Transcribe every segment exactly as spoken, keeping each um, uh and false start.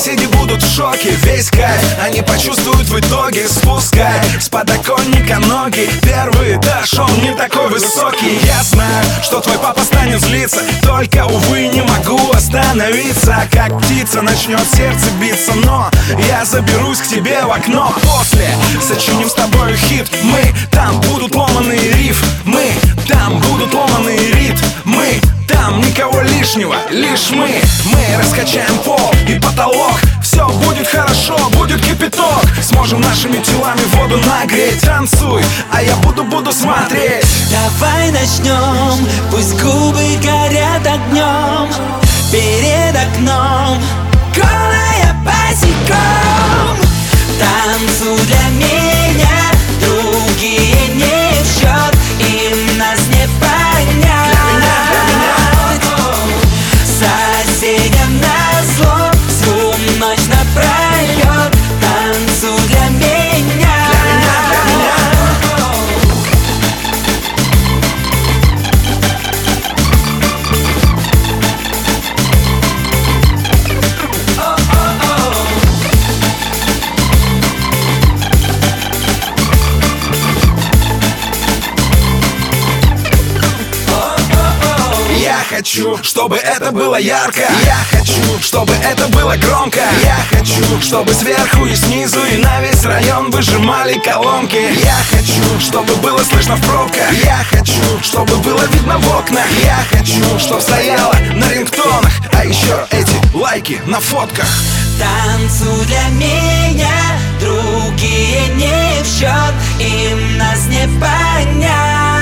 Соседи будут в шоке, весь кайф они почувствуют в итоге. Спускай с подоконника ноги, первый этаж, он не такой высокий. Я знаю, что твой папа станет злиться, только, увы, не могу остановиться. Как птица начнет сердце биться, но я заберусь к тебе в окно. После сочиним с тобой хит, мы, там будут ломаные риф, мы, там будут ломаные рит, мы, там никого лишнего, лишь мы. Мы раскачаем пол и потолок, все будет хорошо, будет кипяток. Сможем нашими телами воду нагреть. Танцуй, а я буду-буду смотреть. Давай начнем, пусть губы горят огнем. Перед окном голая босиком. Танцуй для меня, другие не в счет, им нас не понять. Соседям назло, всю ночь напролет. Танцуй для меня. Я хочу, чтобы это было ярко. Я хочу, чтобы это было громко. Я хочу, чтобы сверху и снизу и на весь район выжимали колонки. Я хочу, чтобы было слышно в пробках. Я хочу, чтобы было видно в окнах. Я хочу, чтобы стояло на рингтонах, а еще эти лайки на фотках. Танцуй для меня, другие не в счет, им нас не понять.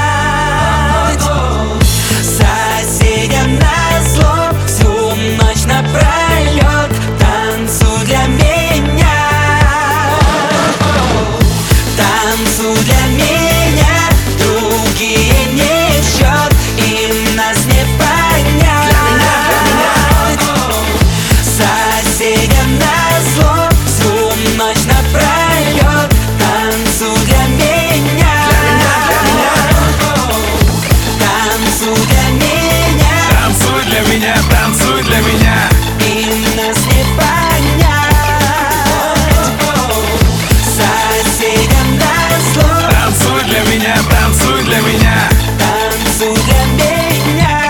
Соседям назло, всю ночь напролет. Танцуй для меня. Танцуй для меня, другие не в счет, им нас не понять. Соседям назло, всю ночь напролет. Танцуй для меня. Танцуй для меня. Танцуй для меня, танцуй для меня. Им нас не понять. Соседям назло. Танцуй для меня, танцуй для меня. Танцуй для меня.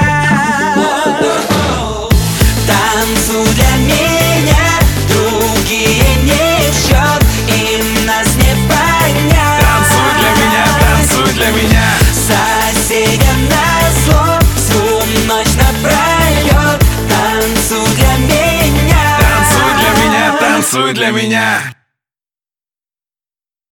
Танцуй для меня, другие не в счет, им нас не понять. Танцуй для меня, танцуй для меня. Соседям назло, всю ночь напролет. Танцуй для меня. Танцуй для меня, танцуй для меня.